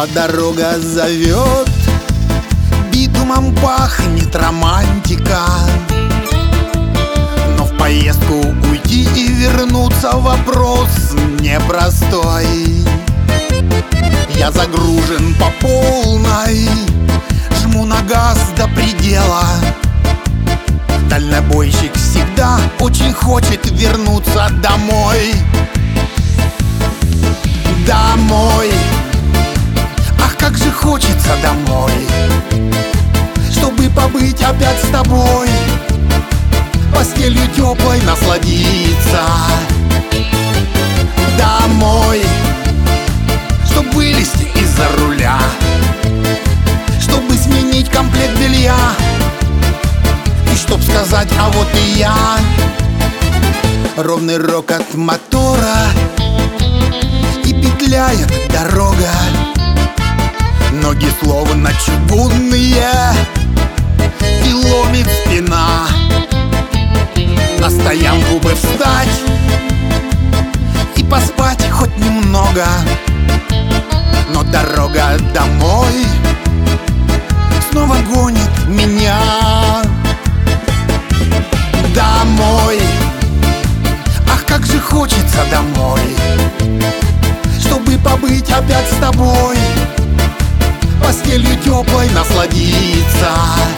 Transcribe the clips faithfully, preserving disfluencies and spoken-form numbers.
А дорога зовет, битумом пахнет романтика. Но в поездку уйти и вернуться вопрос непростой. Я загружен по полной, жму на газ до предела. Дальнобойщик всегда очень хочет вернуться домой. Домой, ах, как же хочется домой, чтобы побыть опять с тобой, постелью теплой насладиться. Домой, чтоб вылезти из-за руля, чтобы сменить комплект белья, и чтоб сказать: а вот и я. Ровный рокот мотора, и петляет дорога. Ноги словно чугунные, и ломит спина. На стоянку бы встать и поспать хоть немного, но дорога домой снова гонит меня. Домой, ах, как же хочется домой, чтобы побыть опять с тобой, постелью теплой насладиться.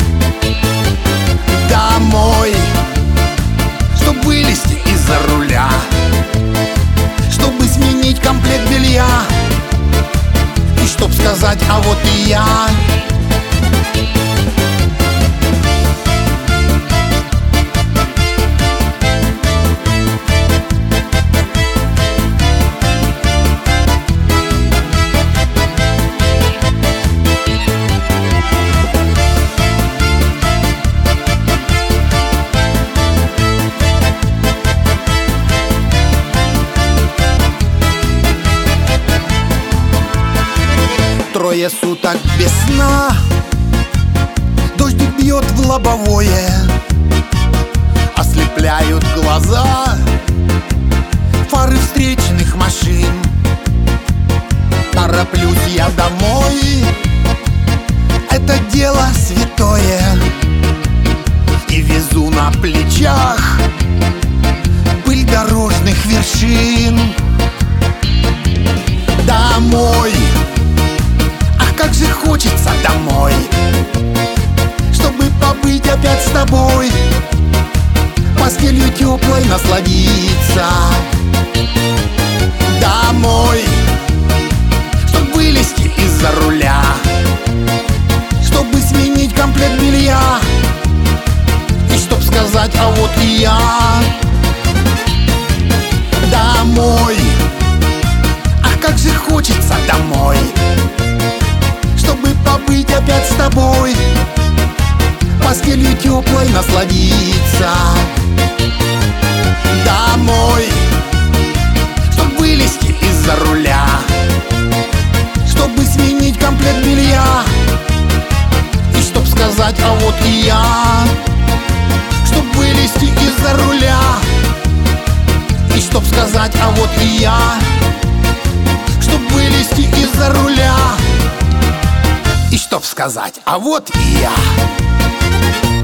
Домой, чтоб вылезти из-за руля, чтобы сменить комплект белья, и чтоб сказать: а вот и я. Трое суток без сна, дождик бьет в лобовое, ослепляют глаза фары встречных машин. Тороплюсь я домой, это дело святое, и везу на плечах пыль дорожных вершин. Домой, как же хочется домой, чтобы побыть опять с тобой, постелью теплой насладиться. Домой, чтоб вылезти из-за руля, чтобы сменить комплект белья, и чтоб сказать: а вот и я. Домой, ах, как же хочется домой, чтобы побыть опять с тобой, постелью теплой насладиться. Домой, чтоб вылезти из-за руля, чтобы сменить комплект белья, и чтоб сказать: а вот и я. Чтоб вылезти из-за руля, и чтоб сказать: а вот и я. Чтоб вылезти из-за руля, и чтоб сказать: а вот и я.